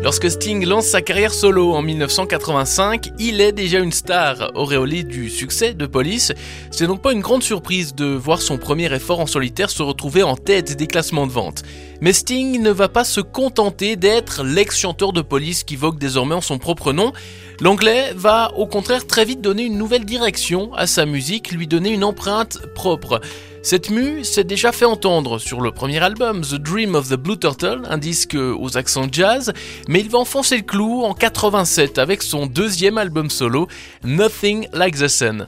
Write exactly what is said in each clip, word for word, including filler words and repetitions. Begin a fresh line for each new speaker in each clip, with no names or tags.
Lorsque Sting lance sa carrière solo en dix-neuf cent quatre-vingt-cinq, il est déjà une star, auréolée du succès de Police. C'est donc pas une grande surprise de voir son premier effort en solitaire se retrouver en tête des classements de vente. Mais Sting ne va pas se contenter d'être l'ex-chanteur de Police qui vogue désormais en son propre nom. L'anglais va au contraire très vite donner une nouvelle direction à sa musique, lui donner une empreinte propre. Cette mue s'est déjà fait entendre sur le premier album, The Dream of the Blue Turtle, un disque aux accents jazz, mais il va enfoncer le clou en quatre-vingt-sept avec son deuxième album solo, Nothing Like the Sun.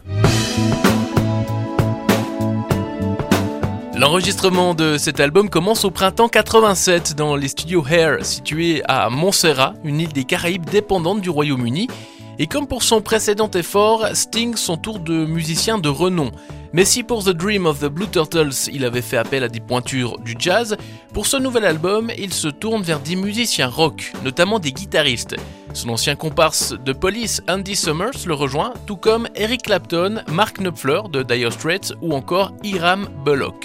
L'enregistrement de cet album commence au printemps quatre-vingt-sept dans les studios Hair, situés à Montserrat, une île des Caraïbes dépendante du Royaume-Uni. Et comme pour son précédent effort, Sting s'entoure de musiciens de renom. Mais si pour The Dream of the Blue Turtles, il avait fait appel à des pointures du jazz, pour ce nouvel album, il se tourne vers des musiciens rock, notamment des guitaristes. Son ancien comparse de Police, Andy Summers, le rejoint, tout comme Eric Clapton, Mark Knopfler de Dire Straits ou encore Hiram Bullock.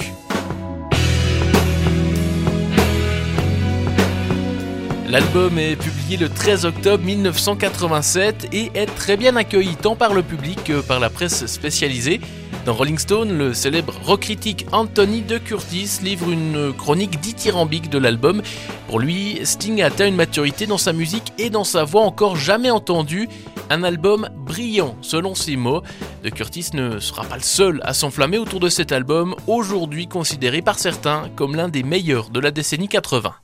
L'album est publié le treize octobre dix-neuf cent quatre-vingt-sept et est très bien accueilli tant par le public que par la presse spécialisée. Dans Rolling Stone, le célèbre rock critique Anthony de Curtis livre une chronique dithyrambique de l'album. Pour lui, Sting a atteint une maturité dans sa musique et dans sa voix encore jamais entendue. Un album brillant, selon ses mots. De Curtis ne sera pas le seul à s'enflammer autour de cet album, aujourd'hui considéré par certains comme l'un des meilleurs de la décennie quatre-vingts.